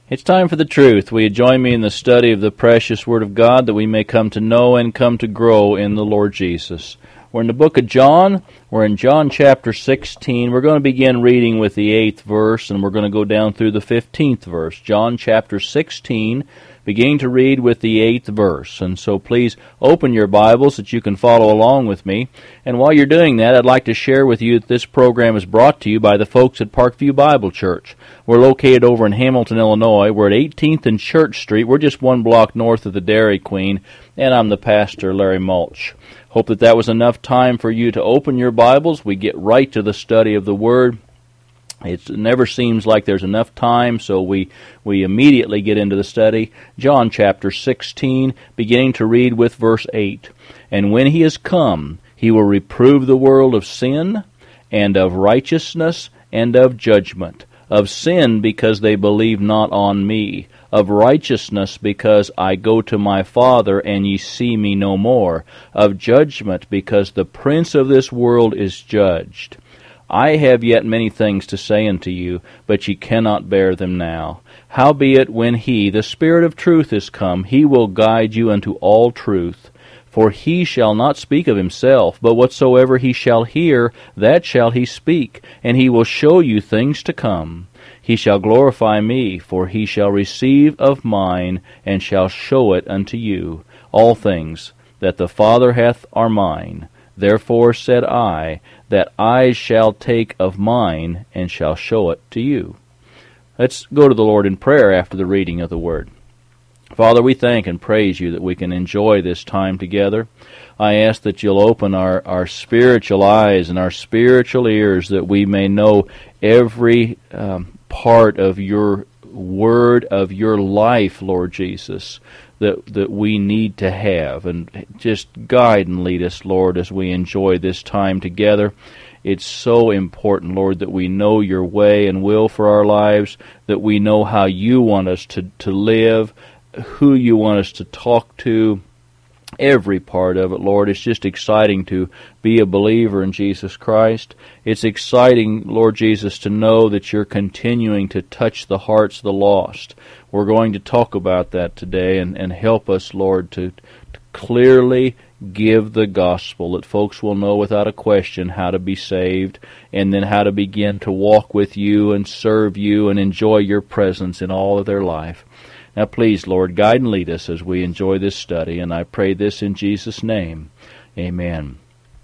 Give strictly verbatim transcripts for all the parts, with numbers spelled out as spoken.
It's time for the truth. Will you join me in the study of the precious Word of God that we may come to know and come to grow in the Lord Jesus? We're in the book of John. We're in John chapter sixteen. We're going to begin reading with the eighth verse, and we're going to go down through the fifteenth verse. John chapter sixteen, beginning to read with the eighth verse. And so please open your Bibles that you can follow along with me. And while you're doing that, I'd like to share with you that this program is brought to you by the folks at Parkview Bible Church. We're located over in Hamilton, Illinois. We're at eighteenth and Church Street. We're just one block north of the Dairy Queen, and I'm the pastor, Larry Mulch. Hope that that was enough time for you to open your Bibles. We get right to the study of the Word. It never seems like there's enough time, so we, we immediately get into the study. John chapter sixteen, beginning to read with verse eight. And when he is come, he will reprove the world of sin, and of righteousness, and of judgment. Of sin, because they believe not on me. Of righteousness, because I go to my Father, and ye see me no more. Of judgment, because the prince of this world is judged. I have yet many things to say unto you, but ye cannot bear them now. Howbeit, when he, the Spirit of truth, is come, he will guide you unto all truth. For he shall not speak of himself, but whatsoever he shall hear, that shall he speak, and he will show you things to come. He shall glorify me, for he shall receive of mine, and shall show it unto you. All things that the Father hath are mine. Therefore said I, that I shall take of mine, and shall show it to you. Let's go to the Lord in prayer after the reading of the Word. Father, we thank and praise you that we can enjoy this time together. I ask that you'll open our, our spiritual eyes and our spiritual ears that we may know every um, part of your word, of your life, Lord Jesus, that that we need to have. And just guide and lead us, Lord, as we enjoy this time together. It's so important, Lord, that we know your way and will for our lives, that we know how you want us to, to live, who you want us to talk to, every part of it, Lord. It's just exciting to be a believer in Jesus Christ. It's exciting, Lord Jesus, to know that you're continuing to touch the hearts of the lost. We're going to talk about that today, and, and help us, Lord, to, to clearly give the gospel, that folks will know without a question how to be saved, and then how to begin to walk with you and serve you and enjoy your presence in all of their life. Now please, Lord, guide and lead us as we enjoy this study, and I pray this in Jesus' name. Amen.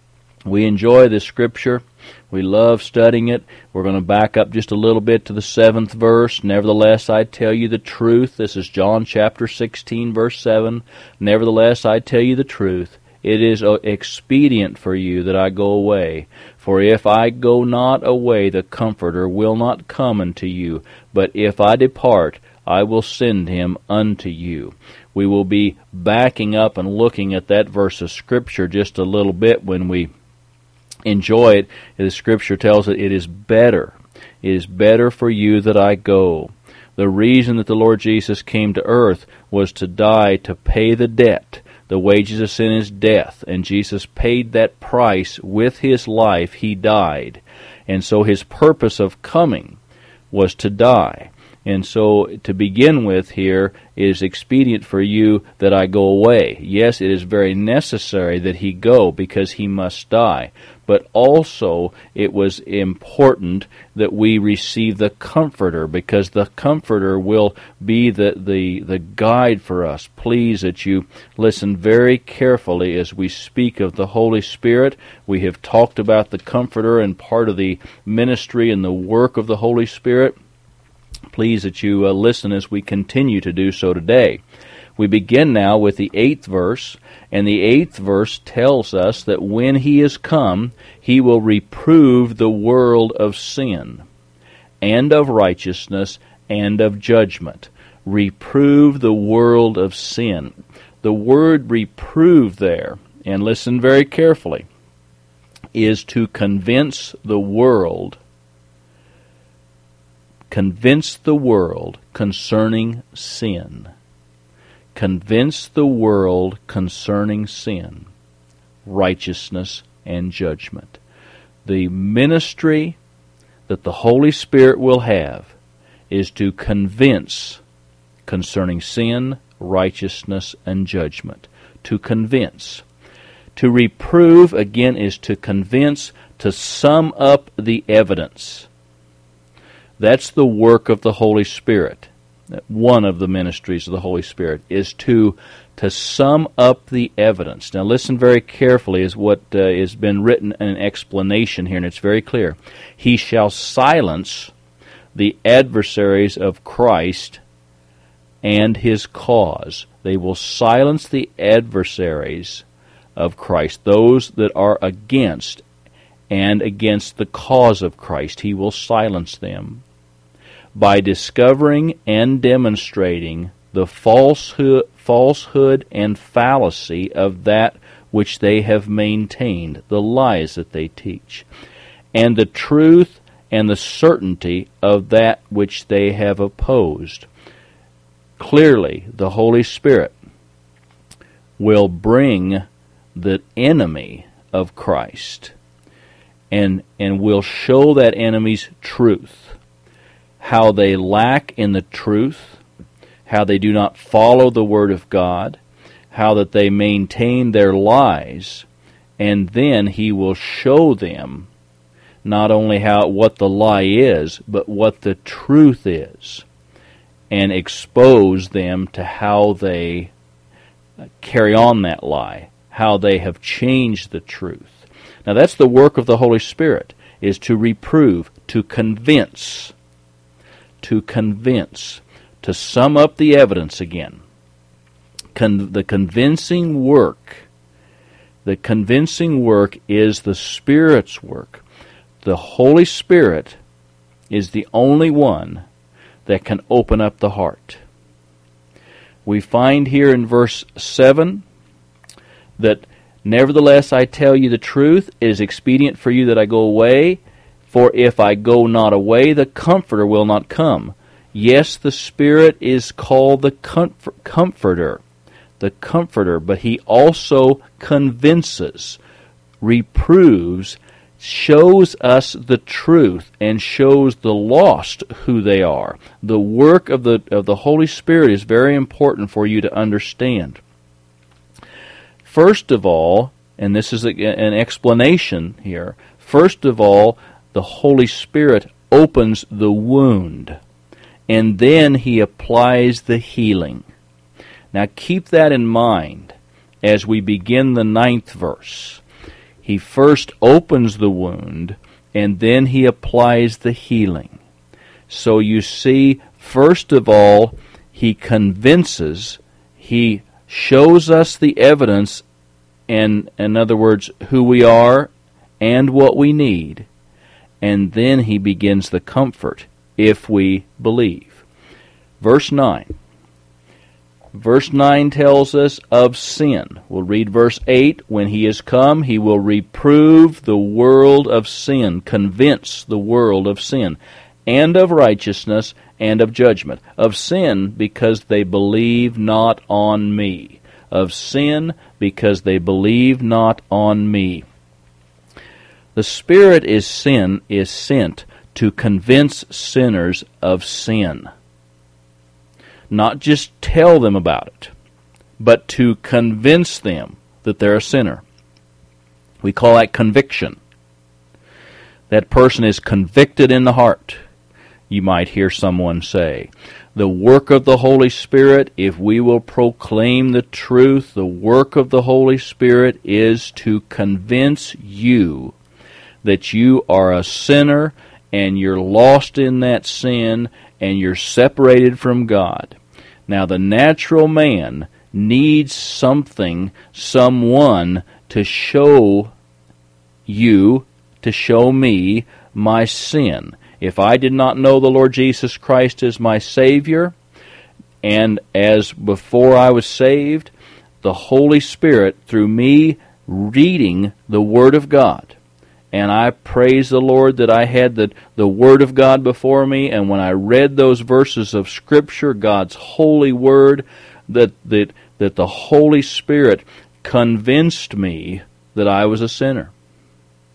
We enjoy this scripture. We love studying it. We're going to back up just a little bit to the seventh verse. Nevertheless, I tell you the truth. This is John chapter sixteen, verse seven. Nevertheless, I tell you the truth. It is expedient for you that I go away. For if I go not away, the Comforter will not come unto you. But if I depart, I will send him unto you. We will be backing up and looking at that verse of Scripture just a little bit when we enjoy it. The Scripture tells us it is better. It is better for you that I go. The reason that the Lord Jesus came to earth was to die to pay the debt. The wages of sin is death, and Jesus paid that price with his life. He died. And so his purpose of coming was to die. And so, to begin with here, it is expedient for you that I go away. Yes, it is very necessary that he go, because he must die. But also, it was important that we receive the Comforter, because the Comforter will be the, the, the guide for us. Please that you listen very carefully as we speak of the Holy Spirit. We have talked about the Comforter and part of the ministry and the work of the Holy Spirit. Please that you uh, listen as we continue to do so today. We begin now with the eighth verse, and the eighth verse tells us that when he is come, he will reprove the world of sin, and of righteousness, and of judgment. Reprove the world of sin. The word reprove there, and listen very carefully, is to convince the world Convince the world concerning sin. Convince the world concerning sin, righteousness, and judgment. The ministry that the Holy Spirit will have is to convince concerning sin, righteousness, and judgment. To convince. To reprove, again, is to convince, to sum up the evidence. That's the work of the Holy Spirit. One of the ministries of the Holy Spirit is to to sum up the evidence. Now listen very carefully as what uh, has been written in an explanation here, and it's very clear. He shall silence the adversaries of Christ and his cause. They will silence the adversaries of Christ, those that are against and against the cause of Christ. He will silence them by discovering and demonstrating the falsehood, falsehood and fallacy of that which they have maintained, the lies that they teach, and the truth and the certainty of that which they have opposed. Clearly, the Holy Spirit will bring the enemy of Christ and, and will show that enemy's truth, how they lack in the truth, how they do not follow the Word of God, how that they maintain their lies, and then he will show them not only how what the lie is, but what the truth is, and expose them to how they carry on that lie, how they have changed the truth. Now that's the work of the Holy Spirit, is to reprove, to convince, to convince, to sum up the evidence again. Con- the convincing work, the convincing work is the Spirit's work. The Holy Spirit is the only one that can open up the heart. We find here in verse seven that, nevertheless I tell you the truth, it is expedient for you that I go away, for if I go not away, the Comforter will not come. Yes, the Spirit is called the comfort, Comforter, the Comforter, but He also convinces, reproves, shows us the truth, and shows the lost who they are. The work of the of the Holy Spirit is very important for you to understand. First of all, and this is a, an explanation here, first of all, the Holy Spirit opens the wound, and then He applies the healing. Now keep that in mind as we begin the ninth verse. He first opens the wound, and then He applies the healing. So you see, first of all, He convinces, He shows us the evidence, and in other words, who we are and what we need, and then He begins the comfort if we believe. Verse nine. Verse nine tells us of sin. We'll read verse eight. When He is come, He will reprove the world of sin, convince the world of sin, and of righteousness, and of judgment. Of sin, because they believe not on Me. Of sin, because they believe not on Me. The Spirit is sin is sent to convince sinners of sin. Not just tell them about it, but to convince them that they're a sinner. We call that conviction. That person is convicted in the heart. You might hear someone say, the work of the Holy Spirit, if we will proclaim the truth, the work of the Holy Spirit is to convince you that you are a sinner and you're lost in that sin and you're separated from God. Now, the natural man needs something, someone to show you, to show me my sin. If I did not know the Lord Jesus Christ as my Savior, and as before I was saved, the Holy Spirit, through me reading the Word of God, and I praise the Lord that I had the, the Word of God before me, and when I read those verses of Scripture, God's holy Word, that, that, that the Holy Spirit convinced me that I was a sinner.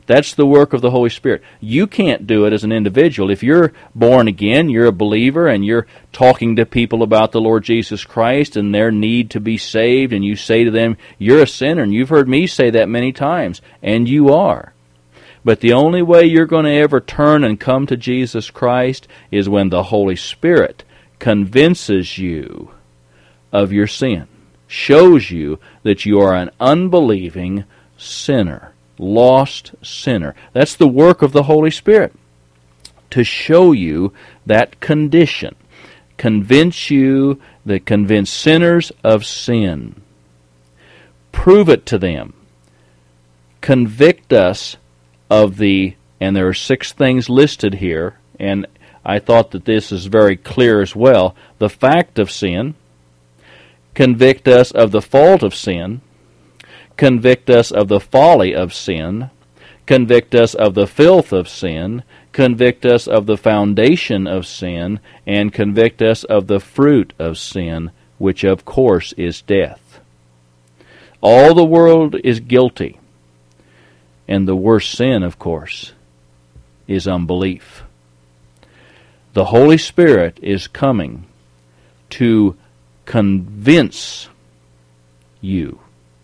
That's the work of the Holy Spirit. You can't do it as an individual. If you're born again, you're a believer, and you're talking to people about the Lord Jesus Christ and their need to be saved, and you say to them, you're a sinner, and you've heard me say that many times, and you are. But the only way you're going to ever turn and come to Jesus Christ is when the Holy Spirit convinces you of your sin, shows you that you are an unbelieving sinner, lost sinner. That's the work of the Holy Spirit, to show you that condition, convince you, that convince sinners of sin, prove it to them, convict us of the, and there are six things listed here, and I thought that this is very clear as well, the fact of sin, convict us of the fault of sin, convict us of the folly of sin, convict us of the filth of sin, convict us of the foundation of sin, and convict us of the fruit of sin, which of course is death. All the world is guilty. And the worst sin, of course, is unbelief. The Holy Spirit is coming to convince you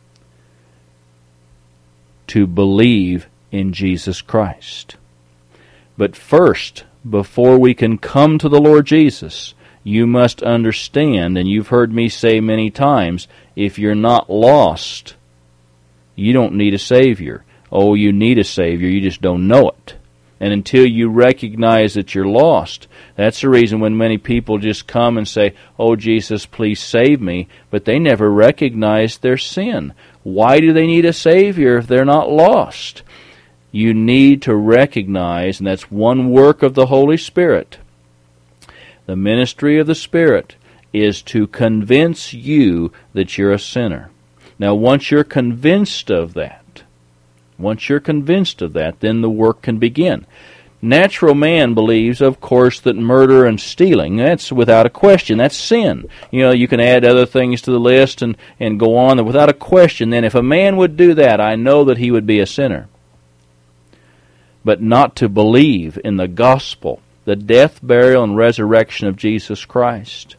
to believe in Jesus Christ. But first, before we can come to the Lord Jesus, you must understand, and you've heard me say many times, if you're not lost, you don't need a Savior. Oh, you need a Savior, you just don't know it. And until you recognize that you're lost, that's the reason when many people just come and say, oh, Jesus, please save me, but they never recognize their sin. Why do they need a Savior if they're not lost? You need to recognize, and that's one work of the Holy Spirit. The ministry of the Spirit is to convince you that you're a sinner. Now, once you're convinced of that, Once you're convinced of that, then the work can begin. Natural man believes, of course, that murder and stealing, that's without a question, that's sin. You know, you can add other things to the list and, and go on, without a question. Then if a man would do that, I know that he would be a sinner. But not to believe in the gospel, the death, burial, and resurrection of Jesus Christ.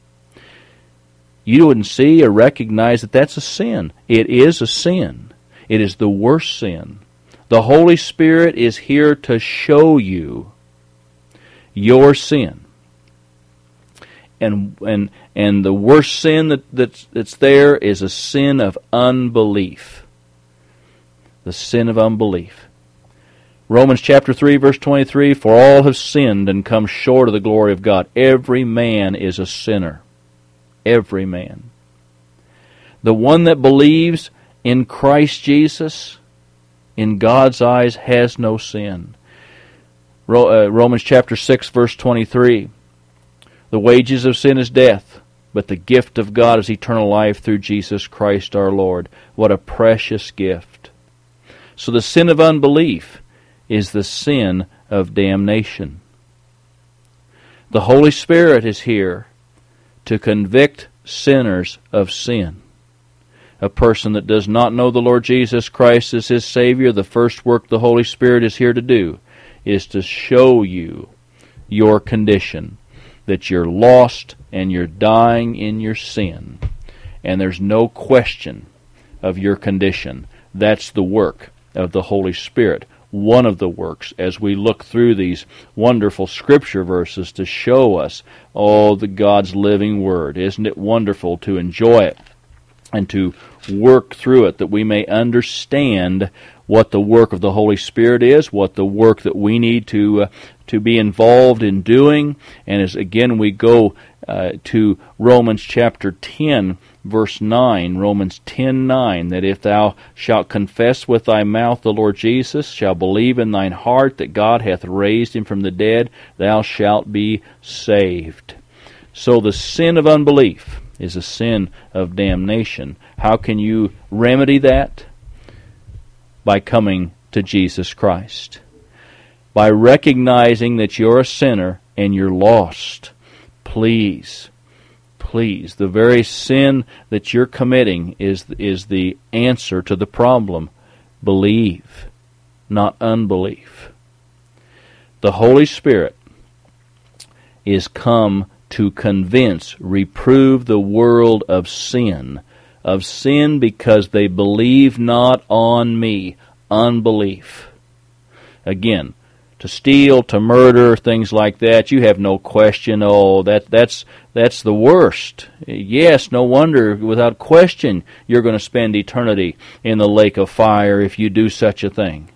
You wouldn't see or recognize that that's a sin. It is a sin. It is the worst sin. The Holy Spirit is here to show you your sin. And and and the worst sin that, that's, that's there is a sin of unbelief. The sin of unbelief. Romans chapter three, verse twenty-three, for all have sinned and come short of the glory of God. Every man is a sinner. Every man. The one that believes in Christ Jesus, in God's eyes, has no sin. Romans chapter six, verse twenty-three. The wages of sin is death, but the gift of God is eternal life through Jesus Christ our Lord. What a precious gift. So the sin of unbelief is the sin of damnation. The Holy Spirit is here to convict sinners of sin. A person that does not know the Lord Jesus Christ as his Savior, the first work the Holy Spirit is here to do is to show you your condition, that you're lost and you're dying in your sin. And there's no question of your condition. That's the work of the Holy Spirit. One of the works as we look through these wonderful Scripture verses to show us, oh, the God's living Word. Isn't it wonderful to enjoy it and to work through it, that we may understand what the work of the Holy Spirit is, what the work that we need to uh, to be involved in doing. And as again we go uh, to Romans chapter ten, verse nine, Romans ten nine, that if thou shalt confess with thy mouth the Lord Jesus, shalt believe in thine heart that God hath raised him from the dead, thou shalt be saved. So the sin of unbelief is a sin of damnation. How can you remedy that? By coming to Jesus Christ. By recognizing that you're a sinner and you're lost. Please, please, the very sin that you're committing is, is the answer to the problem. Believe. not unbelief. The Holy Spirit is come to convince, reprove the world of sin. Of sin because they believe not on me. Unbelief. Again, to steal, to murder, things like that, you have no question, oh, that that's that's the worst. Yes, no wonder, without question, you're going to spend eternity in the lake of fire if you do such a thing.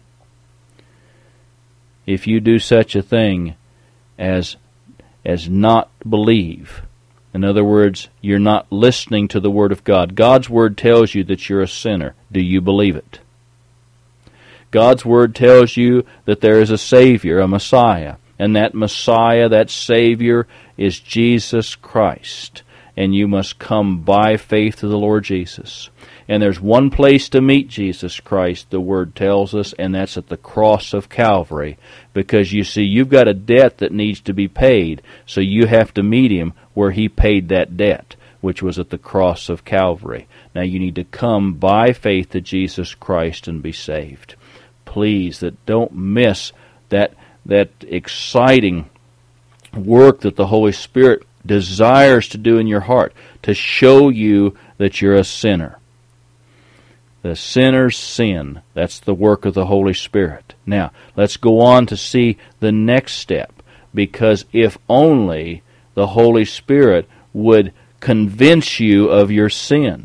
If you do such a thing as as not believe. In other words, you're not listening to the Word of God. God's Word tells you that you're a sinner. Do you believe it? God's Word tells you that there is a Savior, a Messiah, and that Messiah, that Savior, is Jesus Christ. And you must come by faith to the Lord Jesus. And there's one place to meet Jesus Christ, the Word tells us, and that's at the cross of Calvary. Because you see, you've got a debt that needs to be paid, so you have to meet Him where He paid that debt, which was at the cross of Calvary. Now you need to come by faith to Jesus Christ and be saved. Please, that don't miss that that exciting work that the Holy Spirit desires to do in your heart, to show you that you're a sinner. The sinner's sin. That's the work of the Holy Spirit. Now, let's go on to see the next step, because if only the Holy Spirit would convince you of your sin.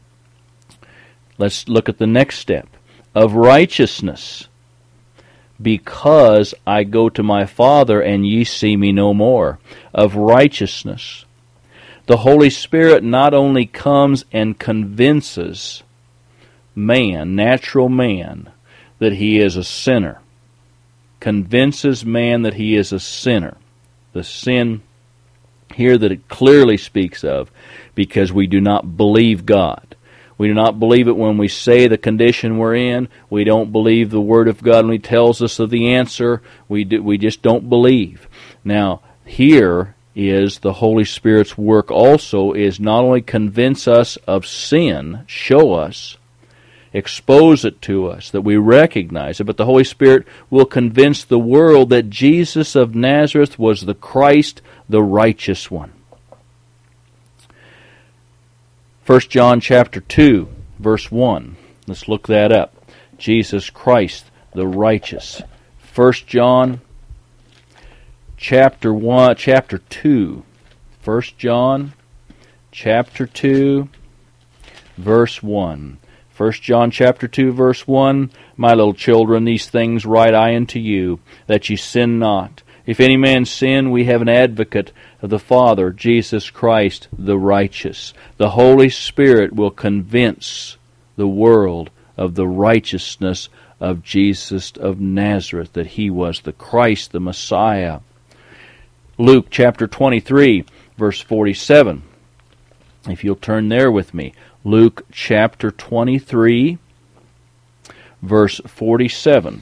Let's look at the next step. Of righteousness, because I go to my Father, and ye see me no more. Of righteousness. The Holy Spirit not only comes and convinces man, natural man, that he is a sinner. Convinces man that he is a sinner. The sin here that it clearly speaks of, because we do not believe God. We do not believe it when we say the condition we're in. We don't believe the Word of God when He tells us of the answer. We do, we just don't believe. Now, here is the Holy Spirit's work also, is not only convince us of sin, show us, expose it to us, that we recognize it, but the Holy Spirit will convince the world that Jesus of Nazareth was the Christ, the righteous one. First John chapter two, verse one. Let's look that up. Jesus Christ, the righteous. First John chapter one, chapter two. First John chapter two, verse one. First John chapter two, verse one. My little children, these things write I unto you, that ye sin not. If any man sin, we have an advocate of the Father, Jesus Christ, the righteous. The Holy Spirit will convince the world of the righteousness of Jesus of Nazareth, that He was the Christ, the Messiah. Luke chapter twenty-three, verse forty-seven. If you'll turn there with me. Luke chapter twenty-three, verse forty-seven.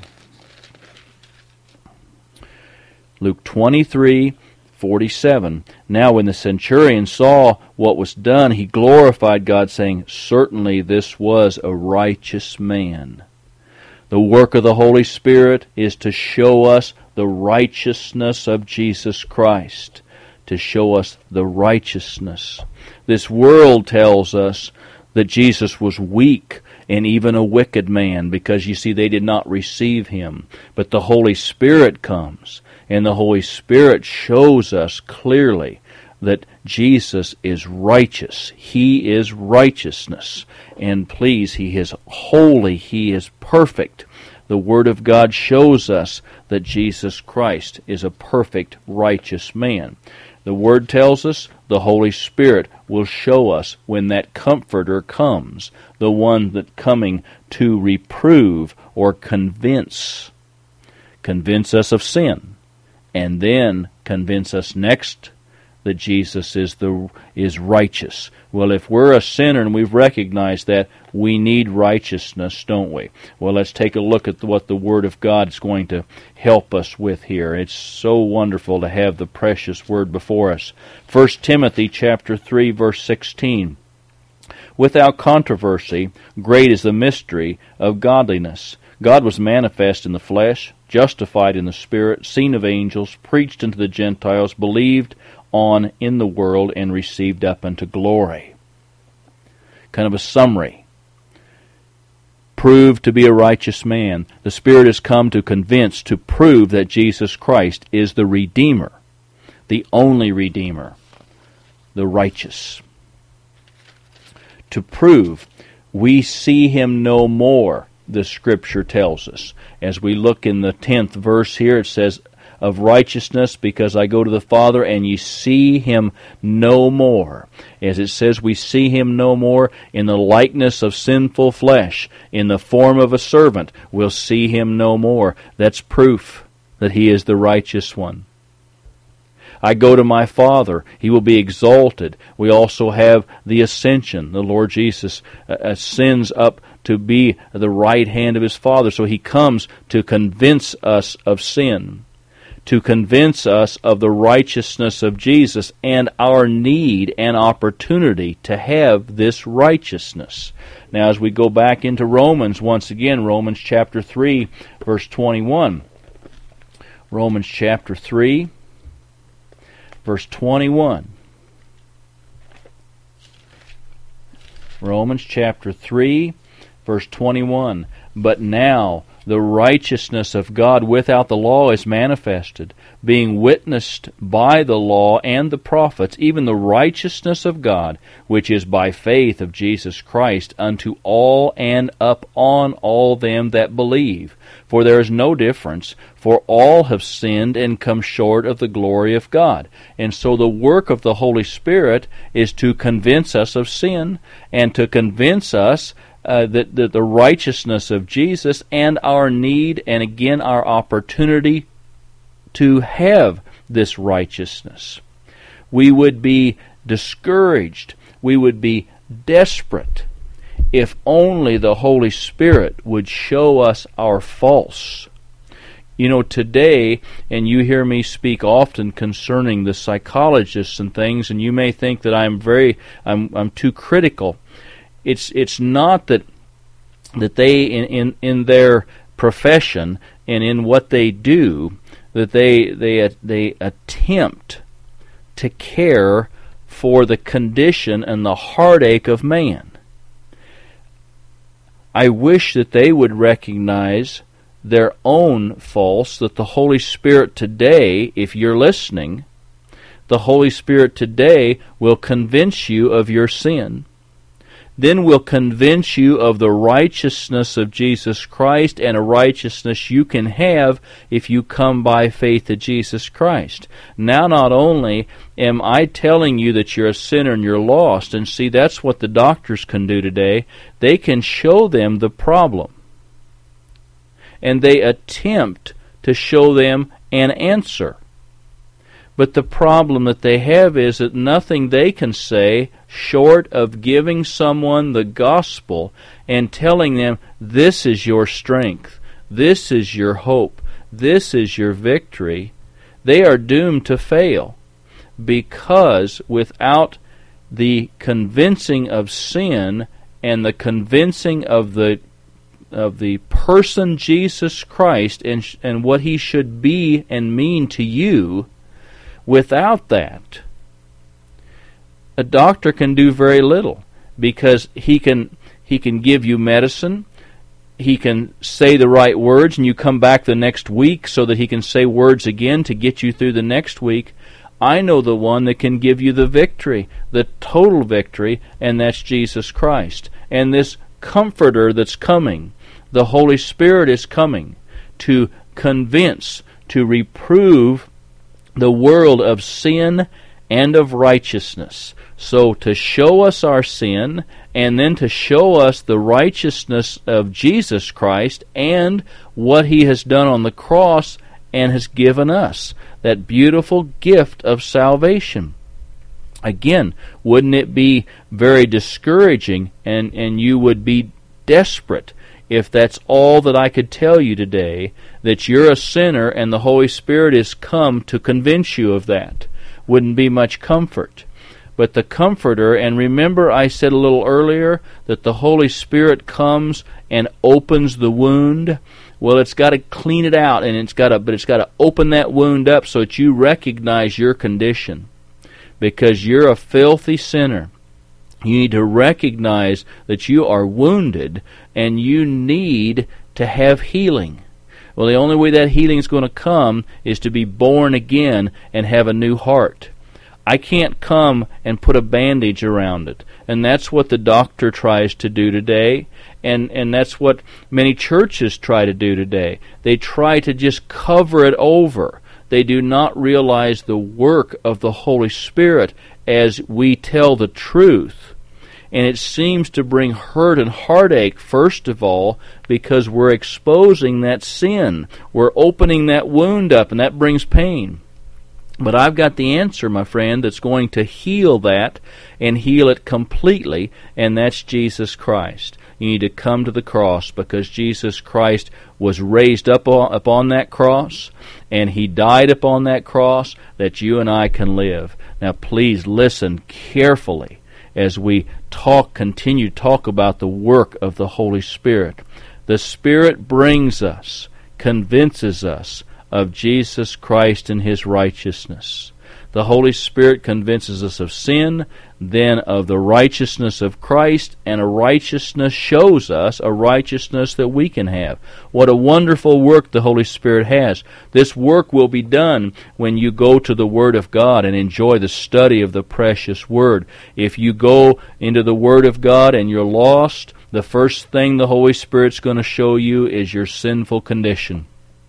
Luke twenty-three, forty-seven. Now when the centurion saw what was done, he glorified God, saying, certainly this was a righteous man. The work of the Holy Spirit is to show us the righteousness of Jesus Christ, to show us the righteousness. This world tells us that Jesus was weak and even a wicked man, because you see they did not receive Him. But the Holy Spirit comes, and the Holy Spirit shows us clearly that Jesus is righteous. He is righteousness. And please, He is holy. He is perfect. The Word of God shows us that Jesus Christ is a perfect, righteous man. The Word tells us the Holy Spirit will show us when that Comforter comes, the one that coming to reprove or convince. Convince us of sin, and then convince us next that Jesus is the is righteous. Well, if we're a sinner and we've recognized that, we need righteousness, don't we? Well, let's take a look at what the Word of God is going to help us with here. It's so wonderful to have the precious Word before us. First Timothy chapter three, verse sixteen. Without controversy, great is the mystery of godliness. God was manifest in the flesh, justified in the Spirit, seen of angels, preached unto the Gentiles, believed on in the world, and received up unto glory. Kind of a summary. Proved to be a righteous man. The Spirit has come to convince, to prove that Jesus Christ is the Redeemer, the only Redeemer, the righteous. To prove, we see Him no more, the Scripture tells us. As we look in the tenth verse here, it says, of righteousness, because I go to the Father, and ye see Him no more. As it says, we see Him no more in the likeness of sinful flesh, in the form of a servant, we'll see Him no more. That's proof that He is the righteous one. I go to my Father, He will be exalted. We also have the ascension. The Lord Jesus ascends up to be the right hand of His Father. So He comes to convince us of sin, to convince us of the righteousness of Jesus and our need and opportunity to have this righteousness. Now, as we go back into Romans once again, Romans chapter three, verse twenty-one. Romans chapter three, verse twenty-one. Romans chapter three, verse twenty-one. But now the righteousness of God without the law is manifested, being witnessed by the law and the prophets, even the righteousness of God, which is by faith of Jesus Christ, unto all and upon all them that believe. For there is no difference, for all have sinned and come short of the glory of God. And so the work of the Holy Spirit is to convince us of sin, and to convince us Uh, that, that the righteousness of Jesus and our need, and again our opportunity to have this righteousness. We would be discouraged, we would be desperate, if only the Holy Spirit would show us our faults. You know, today, and you hear me speak often concerning the psychologists and things, and you may think that I'm very, I'm, I'm too critical. It's it's not that that they in, in, in their profession and in what they do that they they they attempt to care for the condition and the heartache of man. I wish that they would recognize their own faults, that the Holy Spirit today, if you're listening, the Holy Spirit today will convince you of your sin. Then will convince you of the righteousness of Jesus Christ, and a righteousness you can have if you come by faith to Jesus Christ. Now not only am I telling you that you're a sinner and you're lost, and see, that's what the doctors can do today. They can show them the problem, and they attempt to show them an answer. But the problem that they have is that nothing they can say short of giving someone the gospel and telling them, this is your strength, this is your hope, this is your victory, they are doomed to fail. Because without the convincing of sin and the convincing of the of the person Jesus Christ and and what He should be and mean to you, without that, a doctor can do very little, because he can he can give you medicine, he can say the right words, and you come back the next week so that he can say words again to get you through the next week. I know the one that can give you the victory, the total victory, and that's Jesus Christ. And this Comforter that's coming, the Holy Spirit is coming to convince, to reprove the world of sin and of righteousness. So to show us our sin, and then to show us the righteousness of Jesus Christ and what He has done on the cross and has given us, that beautiful gift of salvation. Again, wouldn't it be very discouraging, and, and you would be desperate if that's all that I could tell you today, that you're a sinner and the Holy Spirit is come to convince you of that? Wouldn't be much comfort. But the Comforter, and remember I said a little earlier that the Holy Spirit comes and opens the wound. Well, it's got to clean it out, and it's got to, but it's got to open that wound up so that you recognize your condition, because you're a filthy sinner. You need to recognize that you are wounded and you need to have healing. Well, the only way that healing is going to come is to be born again and have a new heart. I can't come and put a bandage around it. And that's what the doctor tries to do today. And, and that's what many churches try to do today. They try to just cover it over. They do not realize the work of the Holy Spirit as we tell the truth. And it seems to bring hurt and heartache, first of all, because we're exposing that sin. We're opening that wound up, and that brings pain. But I've got the answer, my friend, that's going to heal that and heal it completely, and that's Jesus Christ. You need to come to the cross, because Jesus Christ was raised up on, upon that cross, and He died upon that cross that you and I can live. Now please listen carefully as we talk, continue to talk about the work of the Holy Spirit. The Spirit brings us, convinces us of Jesus Christ and His righteousness. The Holy Spirit convinces us of sin, then of the righteousness of Christ, and a righteousness shows us a righteousness that we can have. What a wonderful work the Holy Spirit has. This work will be done when you go to the Word of God and enjoy the study of the precious Word. If you go into the Word of God and you're lost, the first thing the Holy Spirit's going to show you is your sinful condition.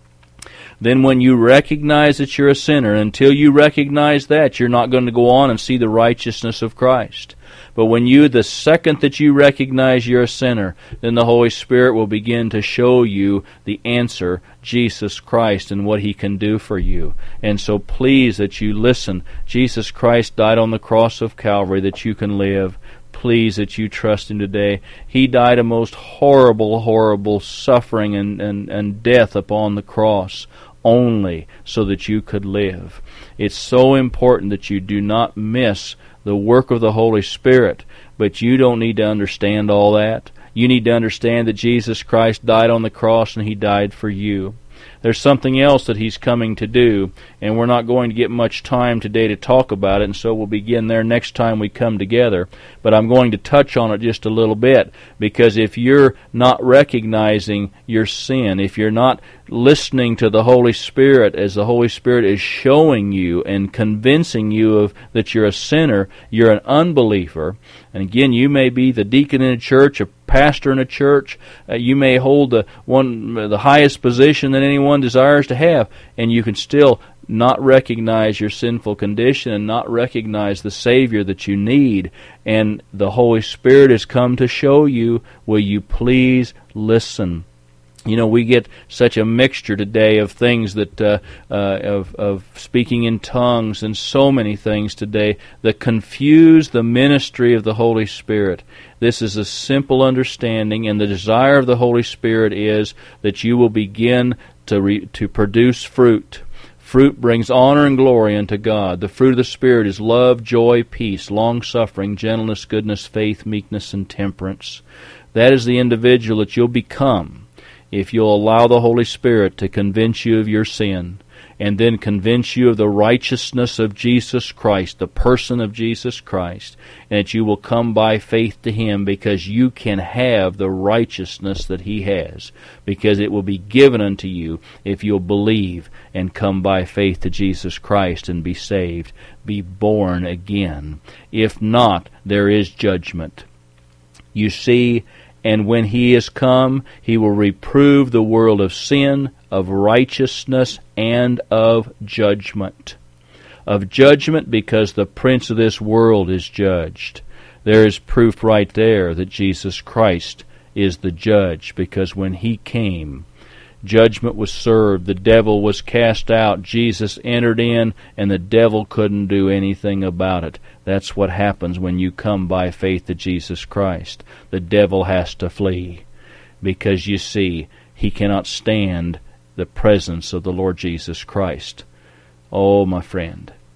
Then when you recognize that you're a sinner, until you recognize that, you're not going to go on and see the righteousness of Christ. But when you, the second that you recognize you're a sinner, then the Holy Spirit will begin to show you the answer, Jesus Christ, and what He can do for you. And so please that you listen. Jesus Christ died on the cross of Calvary that you can live. Please that you trust Him today. He died a most horrible, horrible suffering and, and, and death upon the cross, only so that you could live. It's so important that you do not miss the work of the Holy Spirit, but you don't need to understand all that. You need to understand that Jesus Christ died on the cross and He died for you. There's something else that He's coming to do, and we're not going to get much time today to talk about it, and so we'll begin there next time we come together. But I'm going to touch on it just a little bit, because if you're not recognizing your sin, if you're not listening to the Holy Spirit as the Holy Spirit is showing you and convincing you of that you're a sinner, you're an unbeliever. And again, you may be the deacon in a church, a pastor in a church, uh, you may hold the one the highest position that anyone desires to have, and you can still not recognize your sinful condition and not recognize the Savior that you need. And the Holy Spirit has come to show you. Will you please listen? You know, we get such a mixture today of things that, uh, uh, of, of speaking in tongues and so many things today that confuse the ministry of the Holy Spirit. This is a simple understanding, and the desire of the Holy Spirit is that you will begin to re- to produce fruit. Fruit brings honor and glory unto God. The fruit of the Spirit is love, joy, peace, long-suffering, gentleness, goodness, faith, meekness, and temperance. That is the individual that you'll become if you'll allow the Holy Spirit to convince you of your sin, and then convince you of the righteousness of Jesus Christ, the person of Jesus Christ, and that you will come by faith to Him, because you can have the righteousness that He has, because it will be given unto you if you'll believe and come by faith to Jesus Christ and be saved, be born again. If not, there is judgment. You see, and when He is come, He will reprove the world of sin, of righteousness, and of judgment. Of judgment, because the prince of this world is judged. There is proof right there that Jesus Christ is the judge, because when He came, judgment was served, the devil was cast out, Jesus entered in, and the devil couldn't do anything about it. That's what happens when you come by faith to Jesus Christ. The devil has to flee, because you see, he cannot stand the presence of the Lord Jesus Christ. Oh, my friend,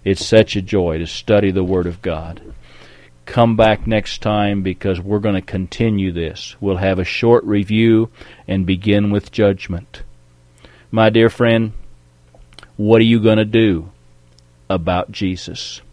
It's such a joy to study the Word of God. Come back next time because we're going to continue this. We'll have a short review and begin with judgment. My dear friend, what are you going to do about Jesus?